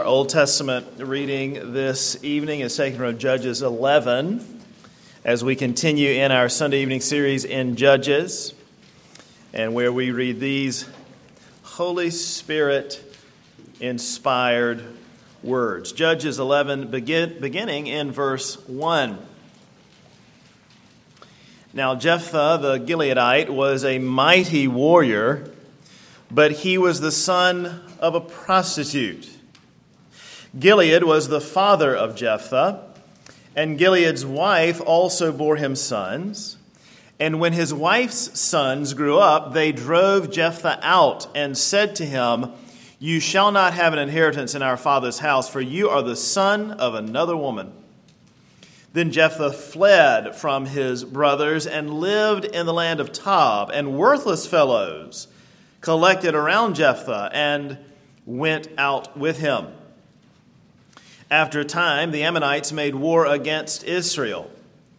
Old Testament reading this evening is taken from Judges 11 as we continue in our Sunday evening series in Judges, and where we read these Holy Spirit inspired words. Judges 11 beginning in verse 1. Now Jephthah the Gileadite was a mighty warrior, but he was the son of a prostitute. Gilead was the father of Jephthah, and Gilead's wife also bore him sons. And when his wife's sons grew up, they drove Jephthah out and said to him, "You shall not have an inheritance in our father's house, for you are the son of another woman." Then Jephthah fled from his brothers and lived in the land of Tob, and worthless fellows collected around Jephthah and went out with him. After a time, the Ammonites made war against Israel.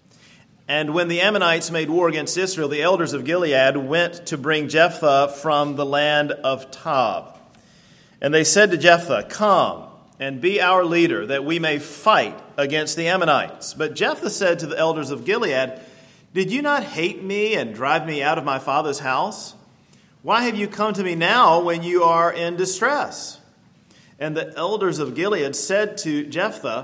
And when the Ammonites made war against Israel, the elders of Gilead went to bring Jephthah from the land of Tob. And they said to Jephthah, "Come and be our leader, that we may fight against the Ammonites." But Jephthah said to the elders of Gilead, "Did you not hate me and drive me out of my father's house? Why have you come to me now when you are in distress?" And the elders of Gilead said to Jephthah,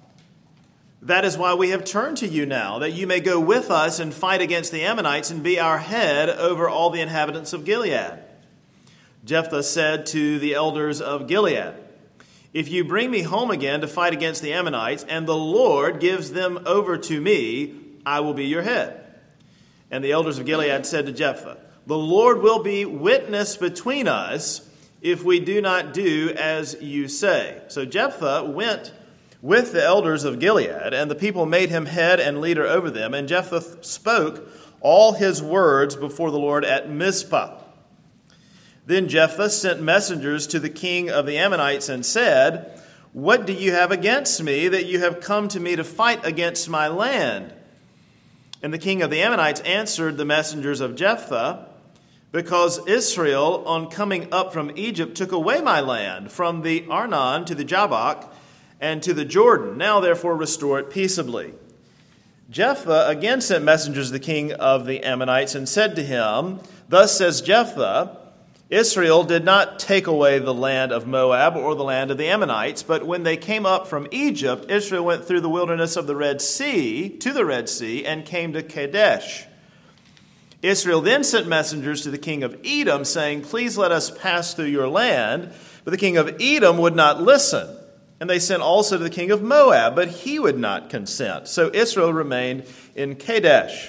"That is why we have turned to you now, that you may go with us and fight against the Ammonites and be our head over all the inhabitants of Gilead." Jephthah said to the elders of Gilead, "If you bring me home again to fight against the Ammonites, and the Lord gives them over to me, I will be your head." And the elders of Gilead said to Jephthah, "The Lord will be witness between us if we do not do as you say." So Jephthah went with the elders of Gilead, and the people made him head and leader over them. And Jephthah spoke all his words before the Lord at Mizpah. Then Jephthah sent messengers to the king of the Ammonites and said, "What do you have against me, that you have come to me to fight against my land?" And the king of the Ammonites answered the messengers of Jephthah, "Because Israel, on coming up from Egypt, took away my land from the Arnon to the Jabbok and to the Jordan. Now, therefore, restore it peaceably." Jephthah again sent messengers to the king of the Ammonites and said to him, "Thus says Jephthah, Israel did not take away the land of Moab or the land of the Ammonites, but when they came up from Egypt, Israel went through the wilderness of the Red Sea to the Red Sea and came to Kadesh. Israel then sent messengers to the king of Edom, saying, 'Please let us pass through your land.' But the king of Edom would not listen. And they sent also to the king of Moab, but he would not consent. So Israel remained in Kadesh.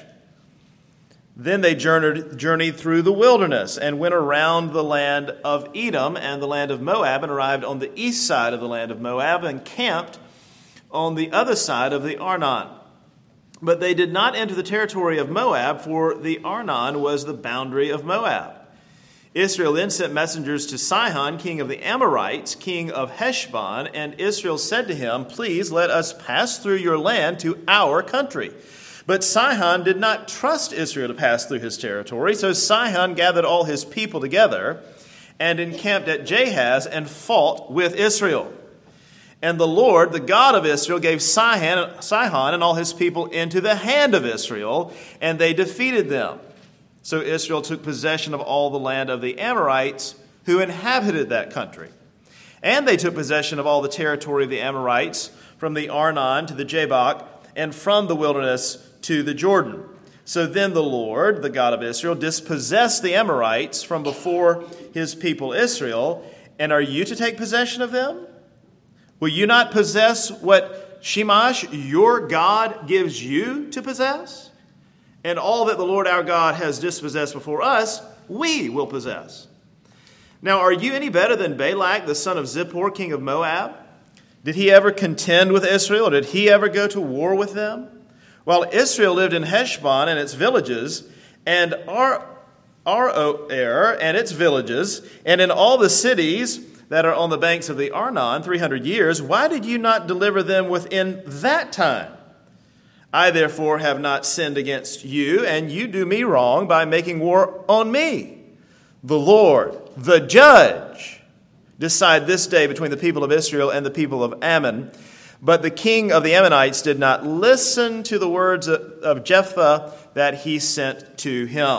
Then they journeyed through the wilderness and went around the land of Edom and the land of Moab, and arrived on the east side of the land of Moab and camped on the other side of the Arnon. But they did not enter the territory of Moab, for the Arnon was the boundary of Moab. Israel then sent messengers to Sihon, king of the Amorites, king of Heshbon, and Israel said to him, "Please let us pass through your land to our country." But Sihon did not trust Israel to pass through his territory, so Sihon gathered all his people together and encamped at Jahaz and fought with Israel. And the Lord, the God of Israel, gave Sihon and all his people into the hand of Israel, and they defeated them. So Israel took possession of all the land of the Amorites who inhabited that country. And they took possession of all the territory of the Amorites, from the Arnon to the Jabbok, and from the wilderness to the Jordan. So then the Lord, the God of Israel, dispossessed the Amorites from before his people Israel. And are you to take possession of them? Will you not possess what Shemash, your God, gives you to possess? And all that the Lord our God has dispossessed before us, we will possess. Now, are you any better than Balak, the son of Zippor, king of Moab? Did he ever contend with Israel? Or did he ever go to war with them? While Israel lived in Heshbon and its villages, and Aroer and its villages, and in all the cities that are on the banks of the Arnon 300 years, why did you not deliver them within that time? I therefore have not sinned against you, and you do me wrong by making war on me. The Lord, the judge, decide this day between the people of Israel and the people of Ammon. But the king of the Ammonites did not listen to the words of Jephthah that he sent to him.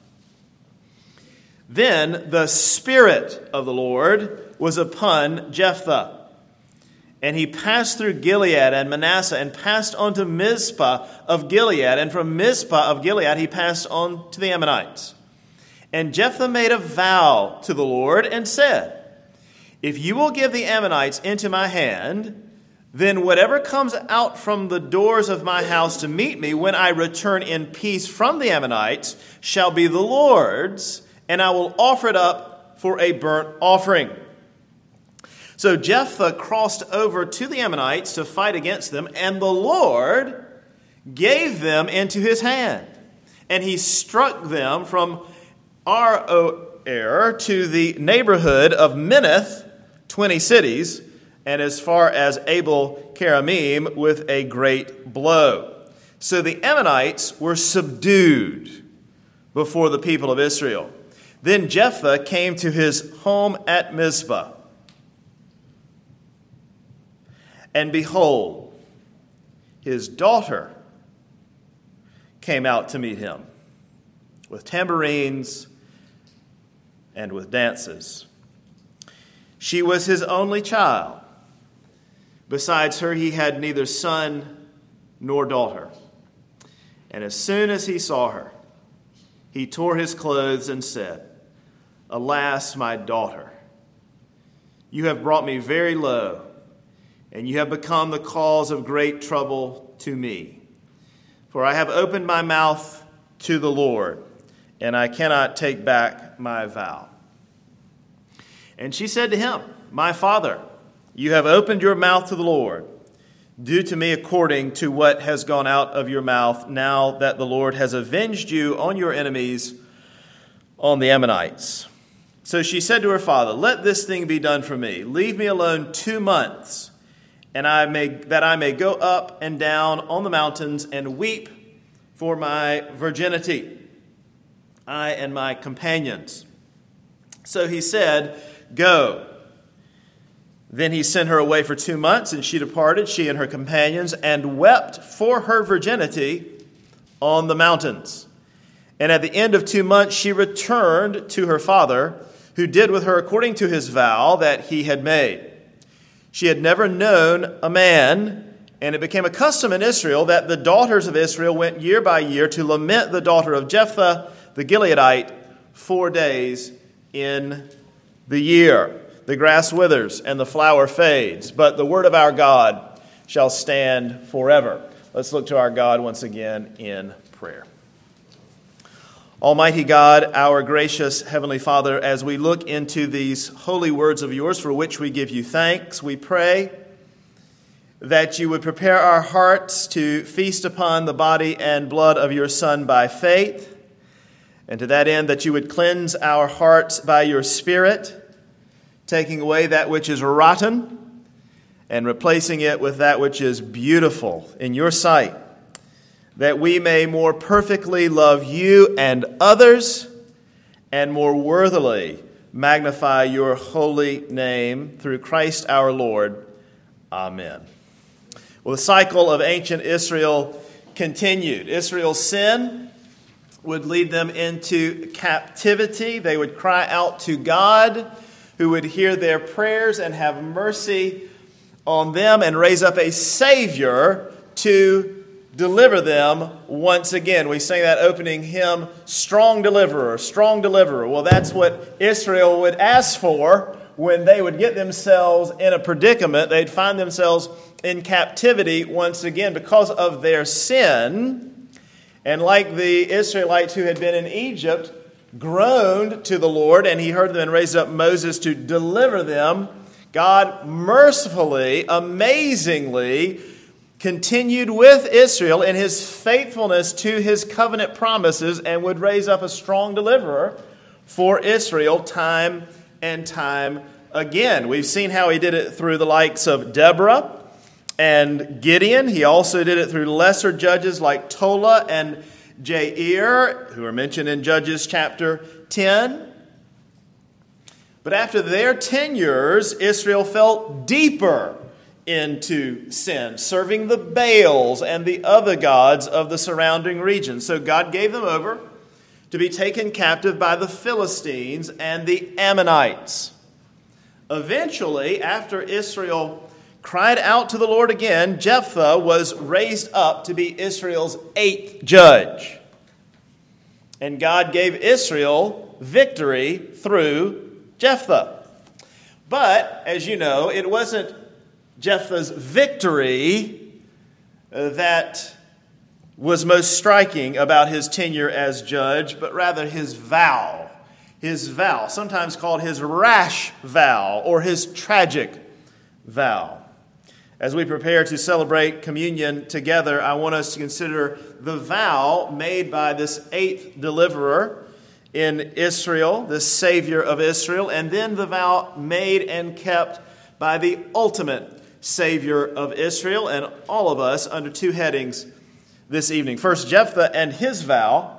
Then the Spirit of the Lord was upon Jephthah, and he passed through Gilead and Manasseh and passed on to Mizpah of Gilead, and from Mizpah of Gilead he passed on to the Ammonites. And Jephthah made a vow to the Lord and said, "If you will give the Ammonites into my hand, then whatever comes out from the doors of my house to meet me when I return in peace from the Ammonites shall be the Lord's, and I will offer it up for a burnt offering." So Jephthah crossed over to the Ammonites to fight against them, and the Lord gave them into his hand. And he struck them from Aroer to the neighborhood of Minnith, 20 cities, and as far as Abel Keramim with a great blow. So the Ammonites were subdued before the people of Israel. Then Jephthah came to his home at Mizpah. And behold, his daughter came out to meet him with tambourines and with dances. She was his only child. Besides her, he had neither son nor daughter. And as soon as he saw her, he tore his clothes and said, "Alas, my daughter, you have brought me very low, and you have become the cause of great trouble to me. For I have opened my mouth to the Lord, and I cannot take back my vow." And she said to him, "My father, you have opened your mouth to the Lord. Do to me according to what has gone out of your mouth, now that the Lord has avenged you on your enemies, on the Ammonites." So she said to her father, "Let this thing be done for me. Leave me alone 2 months, and that I may go up and down on the mountains and weep for my virginity, I and my companions." So he said, "Go." Then he sent her away for 2 months, and she departed, she and her companions, and wept for her virginity on the mountains. And at the end of 2 months she returned to her father, who did with her according to his vow that he had made. She had never known a man, and it became a custom in Israel that the daughters of Israel went year by year to lament the daughter of Jephthah the Gileadite 4 days in the year. The grass withers and the flower fades, but the word of our God shall stand forever. Let's look to our God once again in prayer. Almighty God, our gracious Heavenly Father, as we look into these holy words of yours for which we give you thanks, we pray that you would prepare our hearts to feast upon the body and blood of your Son by faith, and to that end that you would cleanse our hearts by your Spirit, taking away that which is rotten and replacing it with that which is beautiful in your sight, that we may more perfectly love you and others and more worthily magnify your holy name through Christ our Lord. Amen. Well, the cycle of ancient Israel continued. Israel's sin would lead them into captivity. They would cry out to God, who would hear their prayers and have mercy on them and raise up a Savior to deliver them once again. We sang that opening hymn, Strong Deliverer, Strong Deliverer. Well, that's what Israel would ask for when they would get themselves in a predicament. They'd find themselves in captivity once again because of their sin. And like the Israelites who had been in Egypt, groaned to the Lord, and he heard them and raised up Moses to deliver them, God mercifully, amazingly, continued with Israel in his faithfulness to his covenant promises and would raise up a strong deliverer for Israel time and time again. We've seen how he did it through the likes of Deborah and Gideon. He also did it through lesser judges like Tola and Jair, who are mentioned in Judges chapter 10. But after their tenures, Israel fell deeper into sin, serving the Baals and the other gods of the surrounding region. So God gave them over to be taken captive by the Philistines and the Ammonites. Eventually, after Israel cried out to the Lord again, Jephthah was raised up to be Israel's 8th judge. And God gave Israel victory through Jephthah. But, as you know, it wasn't Jephthah's victory that was most striking about his tenure as judge, but rather his vow. His vow, sometimes called his rash vow or his tragic vow. As we prepare to celebrate communion together, I want us to consider the vow made by this 8th deliverer in Israel, the Savior of Israel, and then the vow made and kept by the ultimate Savior of Israel, and all of us under 2 headings this evening. First, Jephthah and his vow,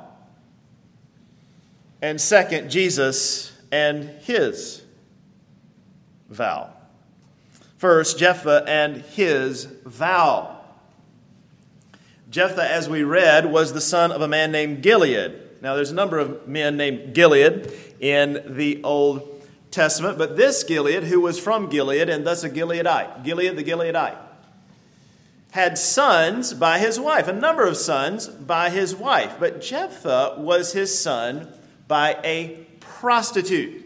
and second, Jesus and his vow. First, Jephthah and his vow. Jephthah, as we read, was the son of a man named Gilead. Now, there's a number of men named Gilead in the Old Testament, but this Gilead, who was from Gilead and thus a Gileadite, Gilead the Gileadite, had sons by his wife, a number of sons by his wife, but Jephthah was his son by a prostitute.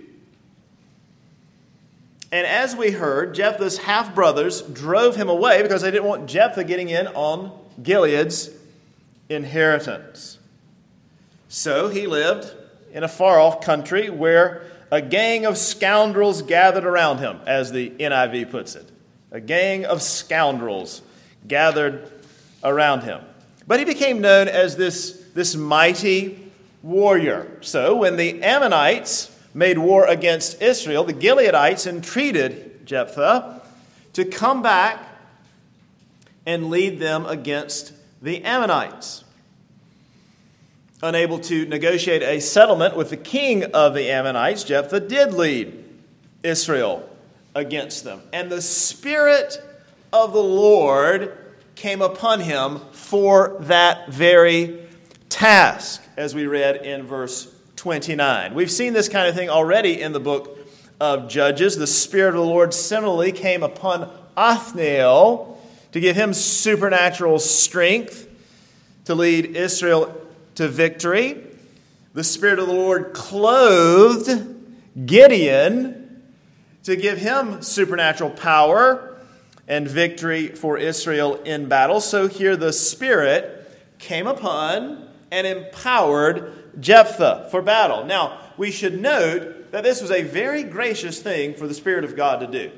And as we heard, Jephthah's half-brothers drove him away because they didn't want Jephthah getting in on Gilead's inheritance. So he lived in a far-off country where a gang of scoundrels gathered around him, as the NIV puts it. A gang of scoundrels gathered around him. But he became known as this mighty warrior. So when the Ammonites made war against Israel, the Gileadites entreated Jephthah to come back and lead them against the Ammonites. Unable to negotiate a settlement with the king of the Ammonites, Jephthah did lead Israel against them. And the Spirit of the Lord came upon him for that very task, as we read in verse 29. We've seen this kind of thing already in the book of Judges. The Spirit of the Lord similarly came upon Othniel to give him supernatural strength to lead Israel to victory. The Spirit of the Lord clothed Gideon to give him supernatural power and victory for Israel in battle. So here the Spirit came upon and empowered Jephthah for battle. Now, we should note that this was a very gracious thing for the Spirit of God to do.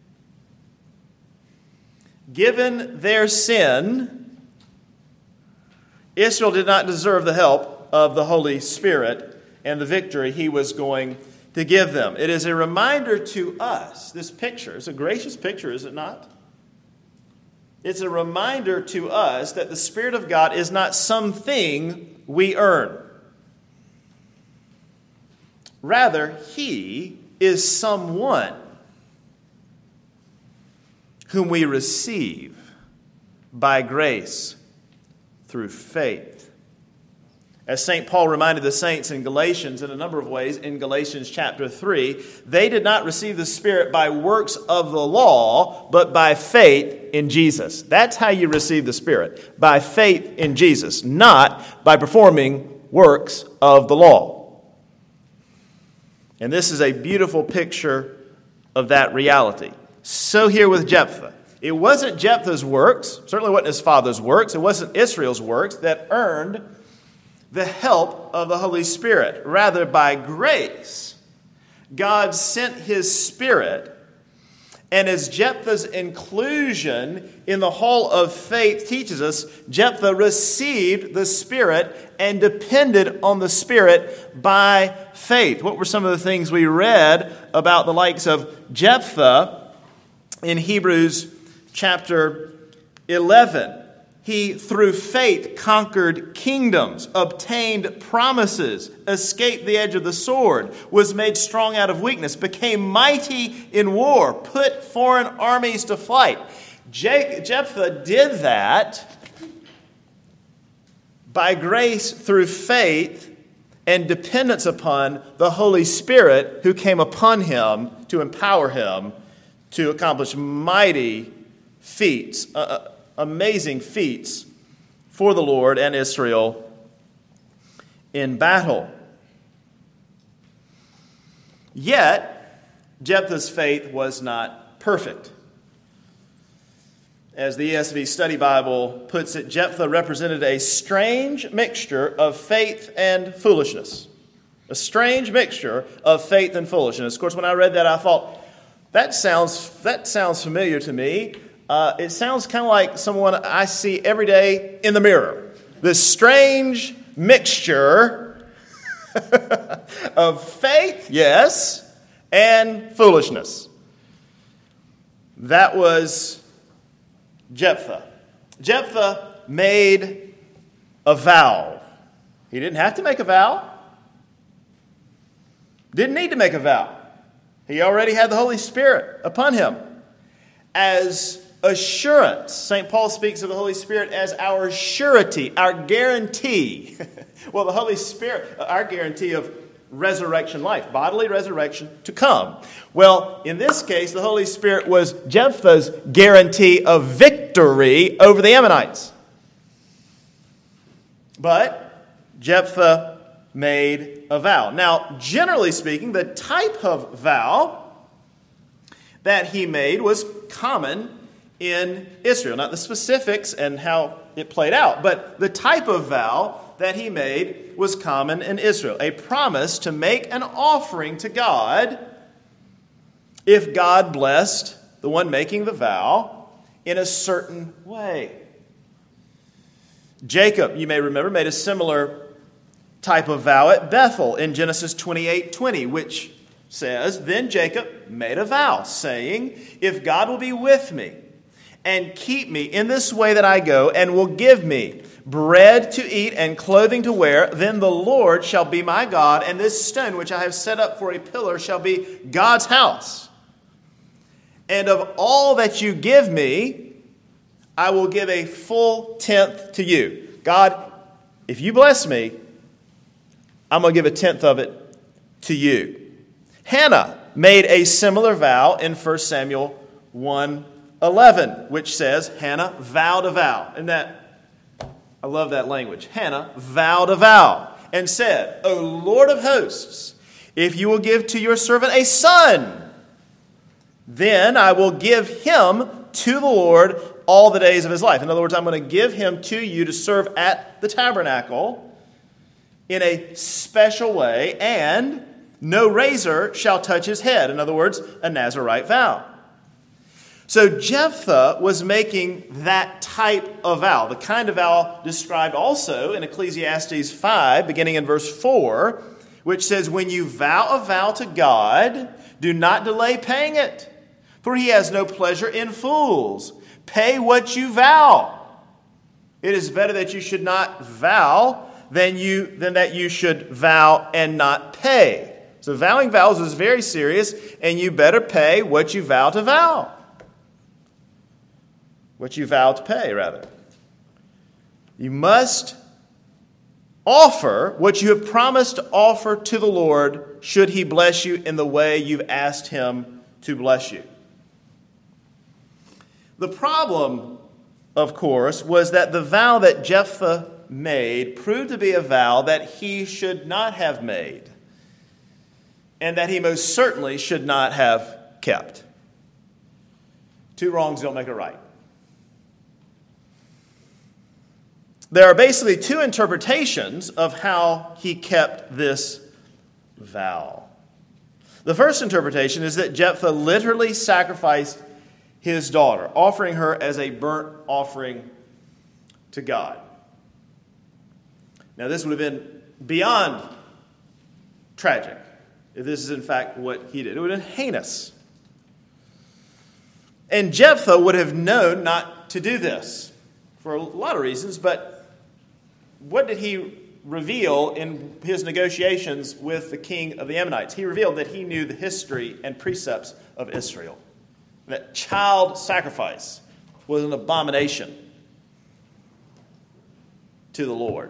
Given their sin, Israel did not deserve the help of the Holy Spirit and the victory he was going to give them. It is a reminder to us, this picture, it's a gracious picture, is it not? It's a reminder to us that the Spirit of God is not something we earn. Rather, he is someone whom we receive by grace through faith. As St. Paul reminded the saints in Galatians in a number of ways, in Galatians chapter 3, they did not receive the Spirit by works of the law, but by faith in Jesus. That's how you receive the Spirit, by faith in Jesus, not by performing works of the law. And this is a beautiful picture of that reality. So here with Jephthah. It wasn't Jephthah's works, certainly wasn't his father's works, it wasn't Israel's works that earned the help of the Holy Spirit. Rather, by grace, God sent his Spirit, and as Jephthah's inclusion in the hall of faith teaches us, Jephthah received the Spirit and depended on the Spirit by faith. What were some of the things we read about the likes of Jephthah in Hebrews chapter 11? He, through faith, conquered kingdoms, obtained promises, escaped the edge of the sword, was made strong out of weakness, became mighty in war, put foreign armies to flight. Jephthah did that by grace through faith and dependence upon the Holy Spirit who came upon him to empower him to accomplish mighty feats, amazing feats for the Lord and Israel in battle. Yet, Jephthah's faith was not perfect. As the ESV Study Bible puts it, Jephthah represented a strange mixture of faith and foolishness. A strange mixture of faith and foolishness. Of course, when I read that, I thought, that sounds familiar to me. It sounds kind of like someone I see every day in the mirror. This strange mixture of faith, yes, and foolishness. That was Jephthah. Jephthah made a vow. He didn't have to make a vow. Didn't need to make a vow. He already had the Holy Spirit upon him as assurance. St. Paul speaks of the Holy Spirit as our surety, our guarantee. Well, the Holy Spirit, our guarantee of resurrection life, bodily resurrection to come. Well, in this case, the Holy Spirit was Jephthah's guarantee of victory over the Ammonites. But Jephthah made a vow. Now, generally speaking, the type of vow that he made was common in Israel. Not the specifics and how it played out, but the type of vow that he made was common in Israel. A promise to make an offering to God if God blessed the one making the vow in a certain way. Jacob, you may remember, made a similar type of vow at Bethel in Genesis 28:20, which says, "Then Jacob made a vow, saying, if God will be with me and keep me in this way that I go, and will give me bread to eat and clothing to wear, then the Lord shall be my God, and this stone which I have set up for a pillar shall be God's house. And of all that you give me, I will give a full tenth to you." God, if you bless me, I'm going to give a tenth of it to you. Hannah made a similar vow in 1 Samuel 1:11, which says, Hannah vowed a vow. And I love that language. Hannah vowed a vow and said, "O Lord of hosts, if you will give to your servant a son, then I will give him to the Lord all the days of his life." In other words, I'm going to give him to you to serve at the tabernacle in a special way, and no razor shall touch his head. In other words, a Nazirite vow. So Jephthah was making that type of vow, the kind of vow described also in Ecclesiastes 5, beginning in verse 4, which says, "When you vow a vow to God, do not delay paying it, for he has no pleasure in fools. Pay what you vow. It is better that you should not vow than that you should vow and not pay." So vowing vows is very serious, and you better pay what you vow to vow. What you vow to pay, rather. You must offer what you have promised to offer to the Lord should he bless you in the way you've asked him to bless you. The problem, of course, was that the vow that Jephthah made proved to be a vow that he should not have made, and that he most certainly should not have kept. Two wrongs don't make a right. There are basically two interpretations of how he kept this vow. The first interpretation is that Jephthah literally sacrificed his daughter, offering her as a burnt offering to God. Now, this would have been beyond tragic if this is in fact what he did. It would have been heinous. And Jephthah would have known not to do this. for a lot of reasons, but what did he reveal in his negotiations with the king of the Ammonites? He revealed that he knew the history and precepts of Israel, that child sacrifice was an abomination to the Lord.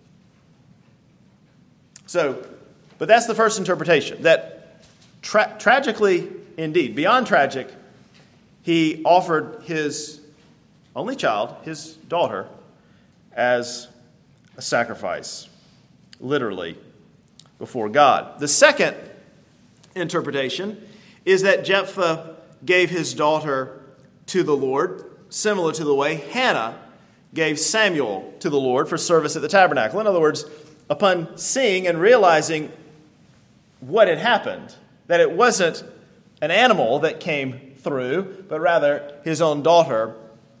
So, but that's the first interpretation, that tragically, indeed, beyond tragic, he offered his only child, his daughter, as a sacrifice, literally, before God. The second interpretation is that Jephthah gave his daughter to the Lord, similar to the way Hannah gave Samuel to the Lord for service at the tabernacle. In other words, upon seeing and realizing what had happened, that it wasn't an animal that came through, but rather his own daughter,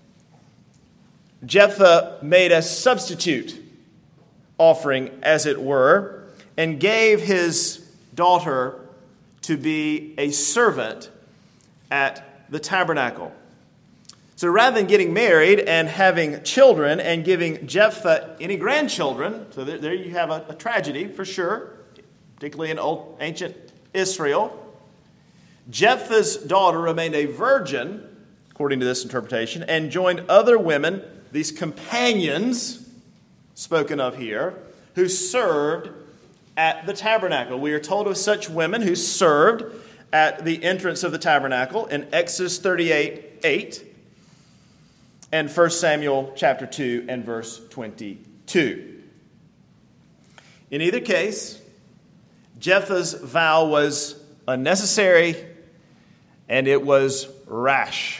Jephthah made a substitute offering, as it were, and gave his daughter to be a servant at the tabernacle. So rather than getting married and having children and giving Jephthah any grandchildren, so there you have a tragedy for sure, particularly in ancient Israel, Jephthah's daughter remained a virgin, according to this interpretation, and joined other women, these companions spoken of here, who served at the tabernacle. We are told of such women who served at the entrance of the tabernacle in Exodus 38:8 and 1 Samuel chapter 2 and verse 22. In either case, Jephthah's vow was unnecessary and it was rash.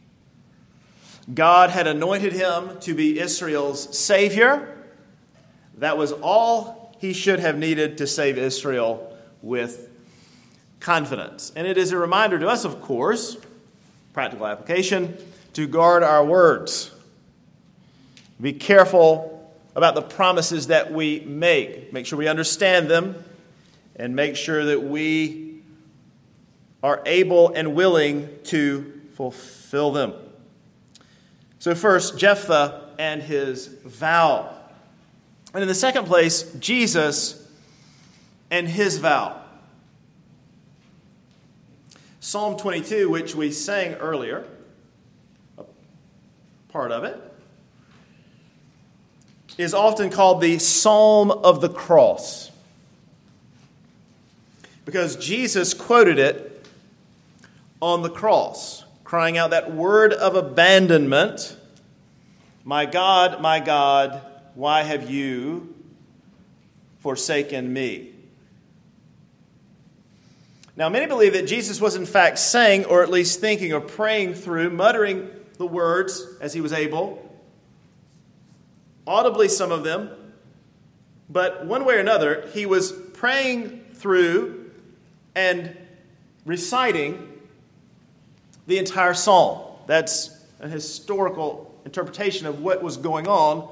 God had anointed him to be Israel's savior. That was all he should have needed to save Israel with confidence. And it is a reminder to us, of course, practical application, to guard our words. Be careful about the promises that we make. Make sure we understand them and make sure that we are able and willing to fulfill them. So first, Jephthah and his vow. And in the second place, Jesus and his vow. Psalm 22, which we sang earlier, a part of it, is often called the Psalm of the Cross, because Jesus quoted it on the cross, crying out that word of abandonment, my God, why have you forsaken me?" Now, many believe that Jesus was in fact saying, or at least thinking or praying through, muttering the words as he was able, audibly some of them, but one way or another, he was praying through and reciting the entire psalm. That's a historical interpretation of what was going on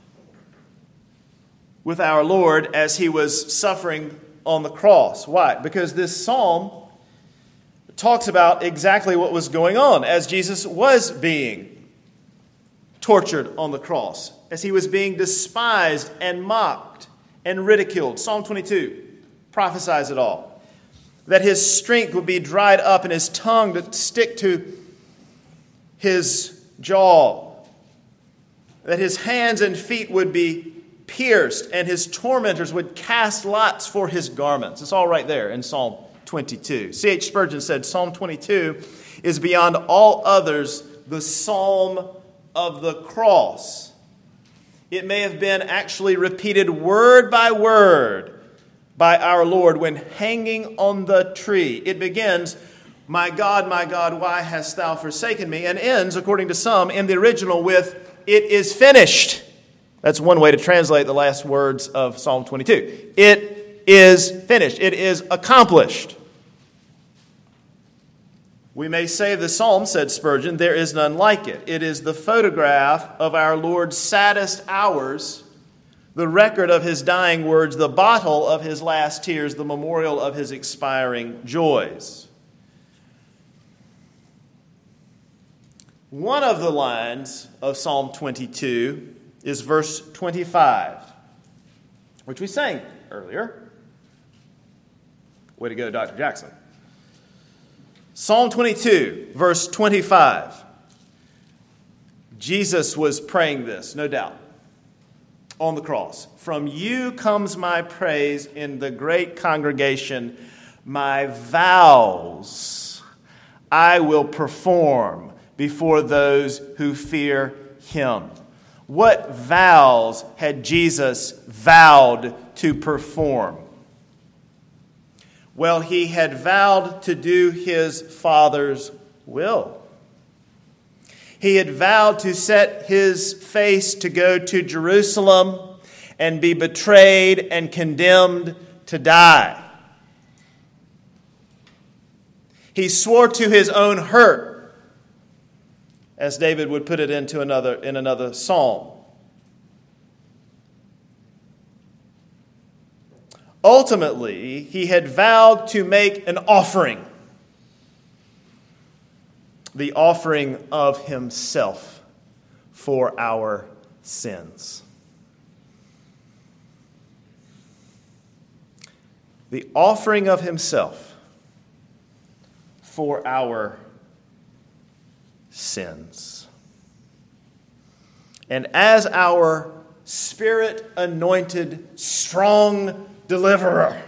with our Lord as he was suffering on the cross. Why? Because this psalm talks about exactly what was going on as Jesus was being tortured on the cross, as he was being despised and mocked and ridiculed. Psalm 22 prophesies it all. That his strength would be dried up and his tongue to stick to his jaw. That his hands and feet would be pierced and his tormentors would cast lots for his garments. It's all right there in Psalm 22. C.H. Spurgeon said Psalm 22 is beyond all others the psalm of the cross. It may have been actually repeated word by word by our Lord when hanging on the tree. It begins, my God, why hast thou forsaken me?" and ends, according to some, in the original with, "It is finished." That's one way to translate the last words of Psalm 22. It is finished. It is accomplished. "We may say of the psalm," said Spurgeon, "there is none like it. It is the photograph of our Lord's saddest hours, the record of his dying words, the bottle of his last tears, the memorial of his expiring joys." One of the lines of Psalm 22 is verse 25, which we sang earlier. Way to go, Dr. Jackson. Psalm 22, verse 25. Jesus was praying this, no doubt, on the cross. From you comes my praise in the great congregation. My vows I will perform before those who fear him. What vows had Jesus vowed to perform? Well, he had vowed to do his Father's will. He had vowed to set his face to go to Jerusalem and be betrayed and condemned to die. He swore to his own hurt, as David would put it in another psalm. Ultimately, he had vowed to make an offering, the offering of himself for our sins. The offering of himself for our sins. And as our Spirit-anointed, strong deliverer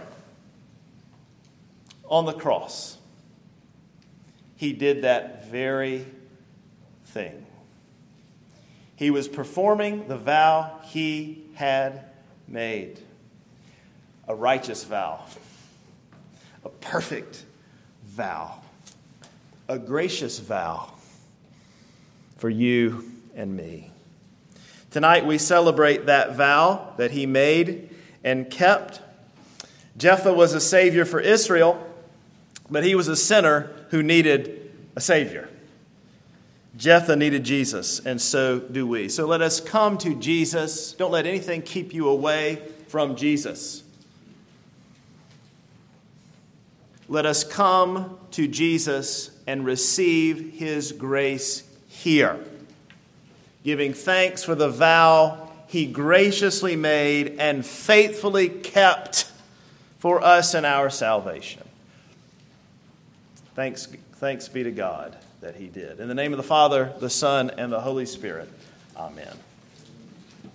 on the cross, he did that very thing. He was performing the vow he had made. A righteous vow. A perfect vow. A gracious vow for you and me. Tonight we celebrate that vow that he made and kept. Jephthah was a savior for Israel, but he was a sinner who needed a savior. Jephthah needed Jesus, and so do we. So let us come to Jesus. Don't let anything keep you away from Jesus. Let us come to Jesus and receive his grace here, giving thanks for the vow he graciously made and faithfully kept for us and our salvation. Thanks be to God that he did. In the name of the Father, the Son, and the Holy Spirit. Amen.